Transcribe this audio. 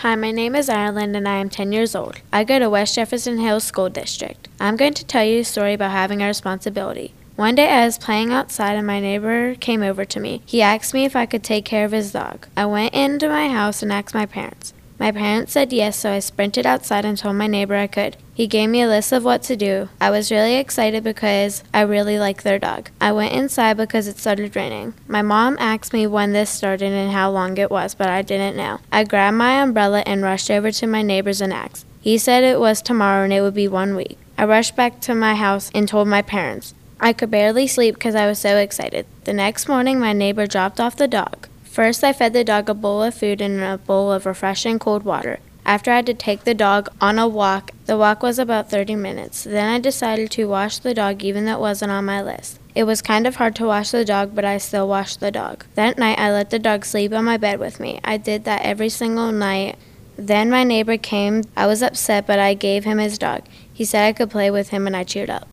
Hi, my name is Ireland and I am 10 years old. I go to West Jefferson Hills School District. I'm going to tell you a story about having a responsibility. One day I was playing outside and my neighbor came over to me. He asked me if I could take care of his dog. I went into my house and asked my parents. My parents said yes, so I sprinted outside and told my neighbor I could. He gave me a list of what to do. I was really excited because I really like their dog. I went inside because it started raining. My mom asked me when this started and how long it was, but I didn't know. I grabbed my umbrella and rushed over to my neighbor's and asked. He said it was tomorrow and it would be 1 week. I rushed back to my house and told my parents. I could barely sleep because I was so excited. The next morning, my neighbor dropped off the dog. First, I fed the dog a bowl of food and a bowl of refreshing cold water. After I had to take the dog on a walk, the walk was about 30 minutes. Then I decided to wash the dog even though it wasn't on my list. It was kind of hard to wash the dog, but I still washed the dog. That night, I let the dog sleep on my bed with me. I did that every single night. Then my neighbor came. I was upset, but I gave him his dog. He said I could play with him and I cheered up.